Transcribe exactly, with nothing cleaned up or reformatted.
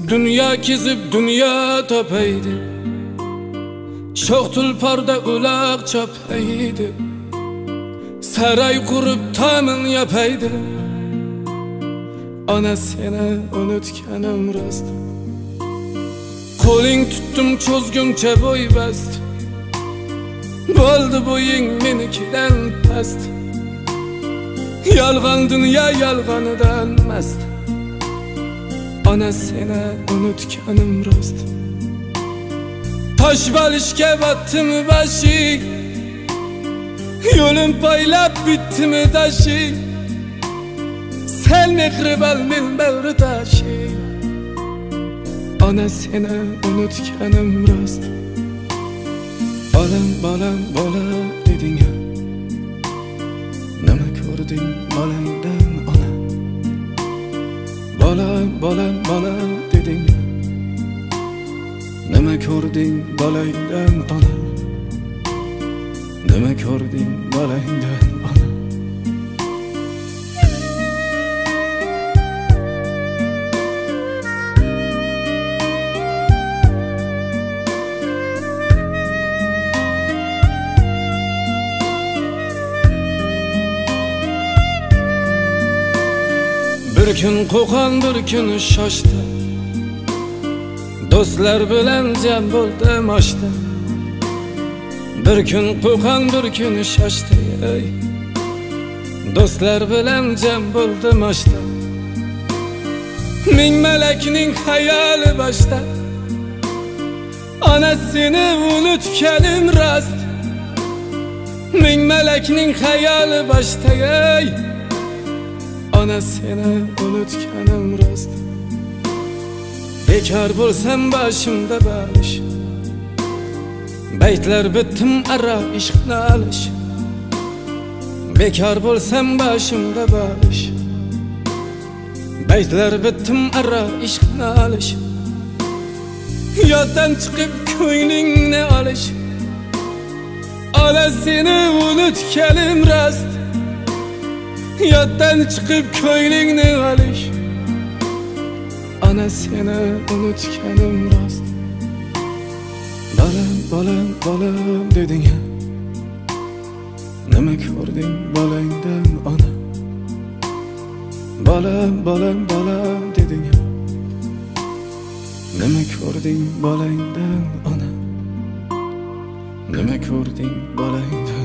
Dünya kezib dünya topaydi, sho'x tulporda uloq chopaydi, saray qurib ta'min yapaydi. Ona seni unutganim rost, qo'ling tutdim cho'zguncha bo'y bast, bo'ldi bo'ying menikidan past. Yolg'on dunyo yolg'onidan mast, ona seni unutganim rost. Tosh balishga botdim bashi, yo'lim poylab bitdimi tashi. Sen mehribon men bag'ri tashi, ona seni unutganim rost. Bolam bolam bolam deding, nima ko'rding bolangdan ona? Bolam bolam bolam deding, nima ko'rding bolangdan ona? Nima ko'rding bolangdan ona? Bir kun Qo'qon, bir kun shoshdi, do'stlar bilan jam bo'ldim oshda. Bir kun Qo'qon, bir kun shoshdi, do'stlar bilan jam bo'ldim oshda. Ming malakning xayoli boshda, ona seni unutganim rost. Ming malakning xayoli boshda, ona seni unutganim rost. Bekor bo'lsam boshimda balish, baytlar bitdim ara ishqni alish. Bekor bo'lsam boshimda balish, baytlar bitdim ara ishqni alish. Yoddan chiqib ko'nglingni olish, ona seni unutganim rost. Yoddan chiqib ko'nglingni olish, ona seni unutganim rost. Bolam bolam bolam deding, nima ko'rding bolangdan ona? Bolam bolam bolam deding, nima ko'rding bolangdan ona? Nima ko'rding bolangdan?